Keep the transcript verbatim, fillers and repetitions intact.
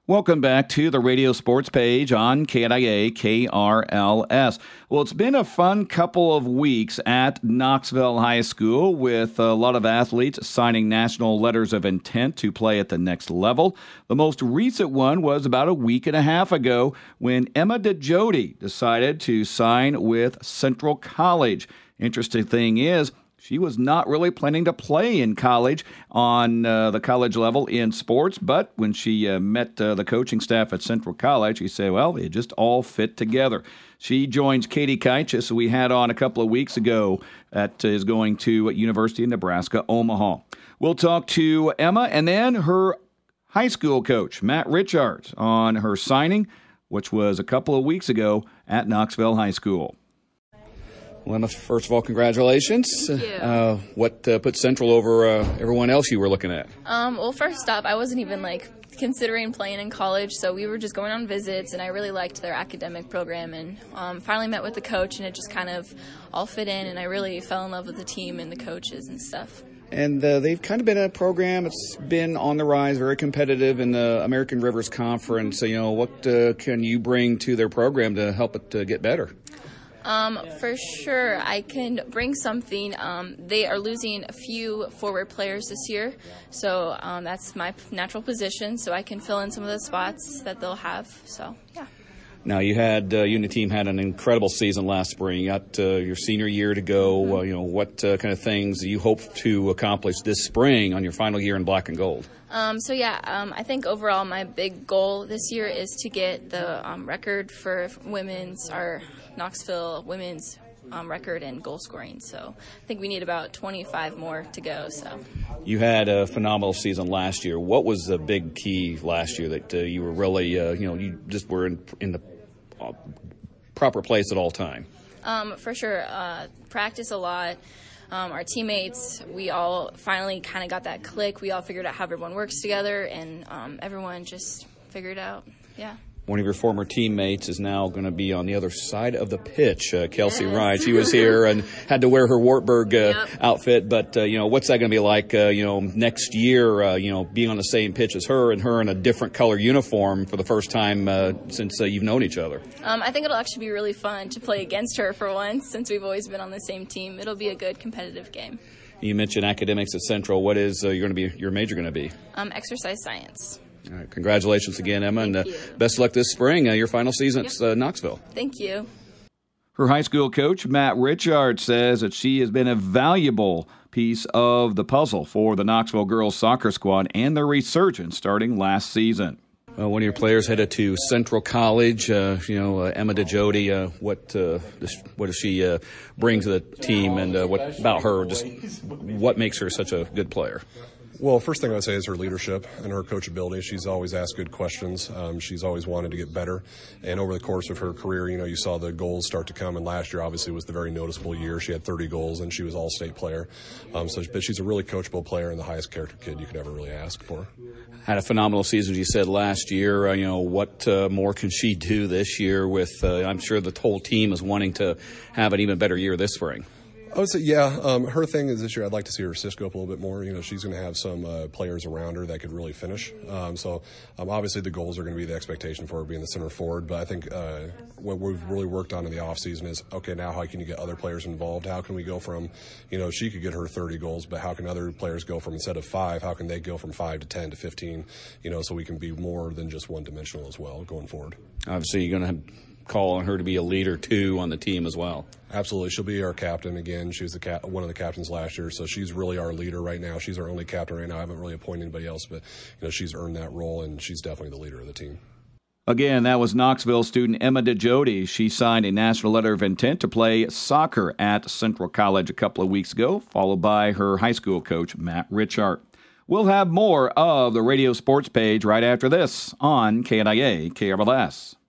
Welcome back to the radio sports page on K N I A K R L S. Well, it's been a fun couple of weeks at Knoxville High School with a lot of athletes signing national letters of intent to play at the next level. The most recent one was about a week and a half ago when Emma DeJody decided to sign with Central College. Interesting thing is, she was not really planning to play in college on uh, the college level in sports, but when she uh, met uh, the coaching staff at Central College, she said, well, they just all fit together. She joins Katie Kaichis, who we had on a couple of weeks ago, that is going to University of Nebraska, Omaha. We'll talk to Emma and then her high school coach, Matt Richards, on her signing, which was a couple of weeks ago at Knoxville High School. Well, Emma, first of all, congratulations. Thank you. Uh, what uh, put Central over uh, everyone else you were looking at? Um, well, first off, I wasn't even, like, considering playing in college, so we were just going on visits, and I really liked their academic program, and um, finally met with the coach, and it just kind of all fit in, and I really fell in love with the team and the coaches and stuff. And uh, they've kind of been a program that's been on the rise, very competitive in the American Rivers Conference. So, you know, what uh, can you bring to their program to help it uh, get better? Um, for sure, I can bring something. Um, they are losing a few forward players this year, so um, that's my natural position, so I can fill in some of the spots that they'll have. So, yeah. Now, you had uh, you and the team had an incredible season last spring. You got uh, your senior year to go. Mm-hmm. Uh, you know, what uh, kind of things do you hope to accomplish this spring on your final year in black and gold? Um, so, yeah, um, I think overall my big goal this year is to get the um, record for women's, our Knoxville women's um, record in goal scoring. So I think we need about twenty-five more to go. So you had a phenomenal season last year. What was the big key last year that uh, you were really, uh, you know, you just were in, in the uh, proper place at all time? Um, for sure. Uh, practice a lot. Um, our teammates, we all finally kind of got that click. We all figured out how everyone works together, and um, everyone just figured out, yeah. One of your former teammates is now going to be on the other side of the pitch, uh, Kelsey yes. Rye. She was here and had to wear her Wartburg uh, yep. outfit, but, uh, you know, what's that going to be like, uh, you know, next year, uh, you know, being on the same pitch as her and her in a different color uniform for the first time uh, since uh, you've known each other? Um, I think it'll actually be really fun to play against her for once, since we've always been on the same team. It'll be a good competitive game. You mentioned academics at Central. What is uh, you're going to be your major going to be? Um, exercise science. All right, congratulations again, Emma, Thank and uh, you. best of luck this spring, uh, your final season Yep. at uh, Knoxville. Thank you. Her high school coach, Matt Richards, says that she has been a valuable piece of the puzzle for the Knoxville girls soccer squad and their resurgence starting last season. Uh, one of your players headed to Central College, uh, you know, uh, Emma DeJody. Uh, what uh, does, what does she uh, bring to the team, and uh, what about her? Just what makes her such a good player? Well, first thing I would say is her leadership and her coachability. She's always asked good questions. Um, she's always wanted to get better. And over the course of her career, you know, you saw the goals start to come. And last year, obviously, was the very noticeable year. She had thirty goals, and she was all-state player. Um, so, but she's a really coachable player and the highest character kid you could ever really ask for. Had a phenomenal season, as you said, last year. Uh, you know, what uh, more can she do this year with, uh, I'm sure the whole team is wanting to have an even better year this spring. I would say, yeah. Um, her thing is this year, I'd like to see her assist go up a little bit more. You know, she's going to have some uh, players around her that could really finish. Um, so, um, obviously, the goals are going to be the expectation for her being the center forward. But I think uh, what we've really worked on in the offseason is, okay, now how can you get other players involved? How can we go from, you know, she could get her thirty goals, but how can other players go from, instead of five, how can they go from five to ten to fifteen? You know, so we can be more than just one-dimensional as well going forward. Obviously, you're going to call on her to be a leader, too, on the team as well. Absolutely. She'll be our captain again. She was the cap- one of the captains last year, so she's really our leader right now. She's our only captain right now. I haven't really appointed anybody else, but you know, she's earned that role, and she's definitely the leader of the team. Again, that was Knoxville student Emma DeJody. She signed a national letter of intent to play soccer at Central College a couple of weeks ago, followed by her high school coach, Matt Richard. We'll have more of the radio sports page right after this on K N I A K R L S.